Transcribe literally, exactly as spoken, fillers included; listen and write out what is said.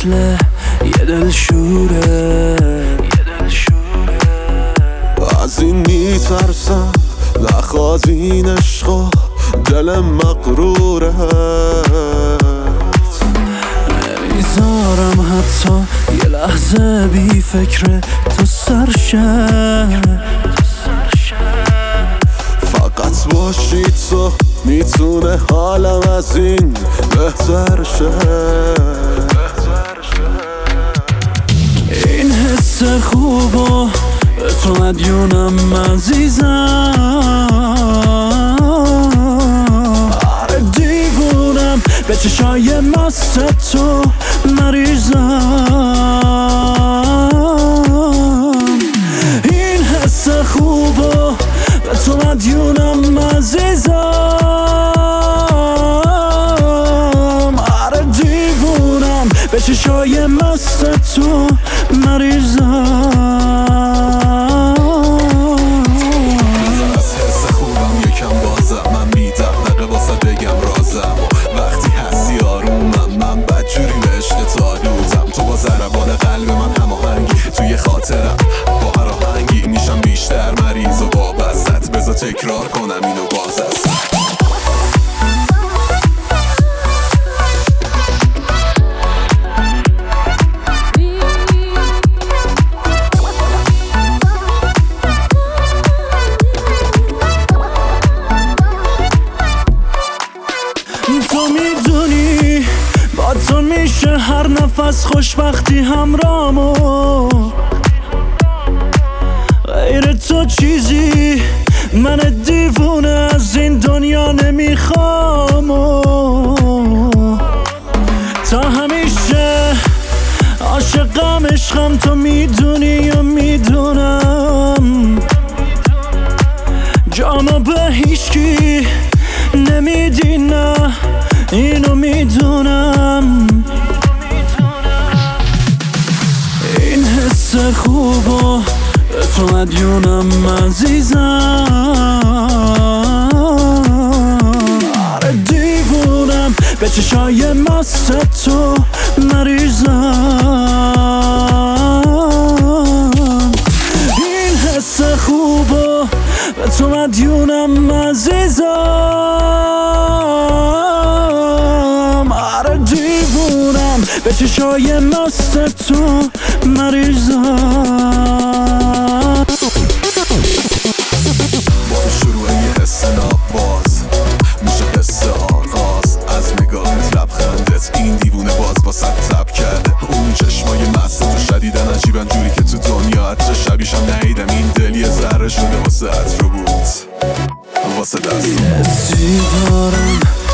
مثل یه دلشوره. از این میترسم نخواد این عشقا دلم مقروره، نمیذارم حتی یه لحظه بی فکر تو سرشه. فقط باشی تو میتونه حالم از این بهتر شه. این حس خوبو به تو مدیونم عزیزم. آره دیوونم به چشای مست تو مریضم. این حس خوبو به تو مدیونم عزیزم. آره دیوونم به چشای مست تو مریضم. از حس خوبم یکم بازم من میدقدقه واسه بگم رازم، و وقتی هستی آرومم من بدجوری به عشق تو آلودم. تو با ضربان قلب من هماهنگی توی خاطرم، با هر آهنگی میشم بیشتر مریض و وابستت. بذار تکرار کنم اینو باز است. تو میدونی با تو میشه هر نفس خوشبختی همرامو. غیر تو چیزی من دیوونه از این دنیا نمیخوام. تا همیشه عاشقم عشقم تو میدونی و میدونم. جامو به هیچکی نمیدی نه اینو میدونم. این حس خوبو به تو مدیونم عزیزم. آره دیوونم به چشای مست تو مریضم. این حس خوبو به تو مدیونم عزیزم. آره دیوونم به چشای مست تو مریضم. با شروع یه حس ناباز میشه حس آغاز. از نگاهت لبخندت این دیوونه باز با صد تب کرده. اون چشمای مست تو شدیدن عجیبن جوری که تو دنیا حتی شبیشم ندیدم. این دل یه ذره شده واسه عطر بود واسه دست. حسی دارم